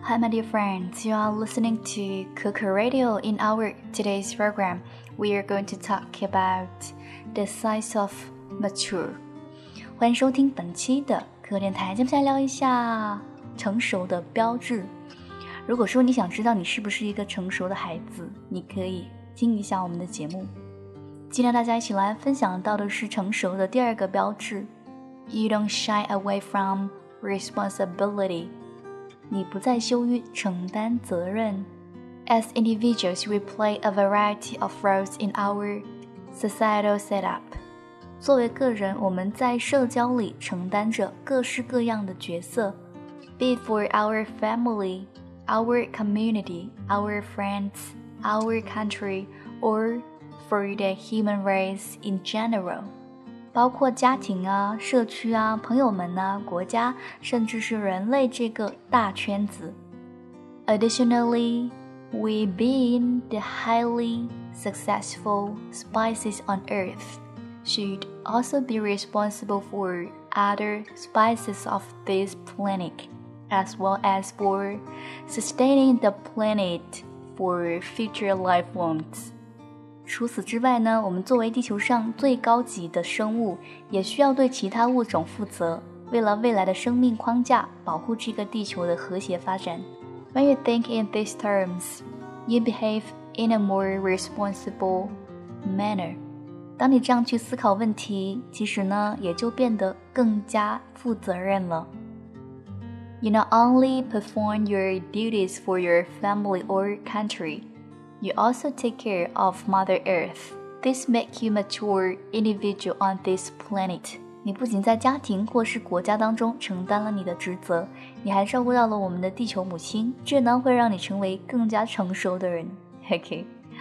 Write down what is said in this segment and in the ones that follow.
Hi, my dear friends. You are listening to Coco Radio. In our today's program, we are going to talk about the signs of mature. 欢迎收听本期的可电台。接下来聊一下成熟的标志。如果说你想知道你是不是一个成熟的孩子，你可以听一下我们的节目。今天大家一起来分享到的是成熟的第二个标志。You don't shy away from responsibility.你不再羞于承担责任。As individuals, we play a variety of roles in our societal setup. 作为个人，我们在社交里承担着各式各样的角色。Be it for our family, our community, our friends, our country, or for the human race in general.包括家庭啊、社区啊、朋友们啊、国家，甚至是人类这个大圈子。Additionally, we being the highly successful species on Earth should also be responsible for other species of this planet, as well as for sustaining the planet for future life forms.除此之外呢，我们作为地球上最高级的生物，也需要对其他物种负责，为了未来的生命框架，保护这个地球的和谐发展。When you think in these terms, you behave in a more responsible manner. 当你这样去思考问题，其实呢，也就变得更加负责任了。You not only perform your duties for your family or country,You also take care of Mother Earth. This makes you a mature individual on this planet. 你不仅在家庭或是国家当中承担了你的职责，你还照顾到了我们的地球母亲，这呢会让你成为更加成熟的人。Okay.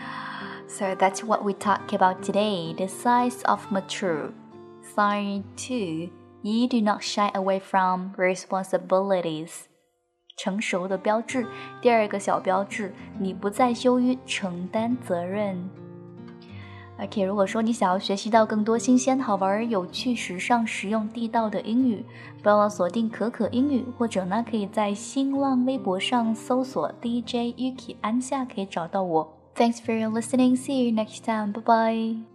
So that's what we talk about today, the signs of mature. Sign 2. You do not shy away from responsibilities.成熟的标志，第二个小标志，你不再羞于承担责任。OK， 如果说你想要学习到更多新鲜、好玩、有趣、时尚、实用、地道的英语，不要忘锁定可可英语，或者呢，可以在新浪微博上搜索 DJ Yuki 安夏，可以找到我。Thanks for listening. See you next time. Bye bye.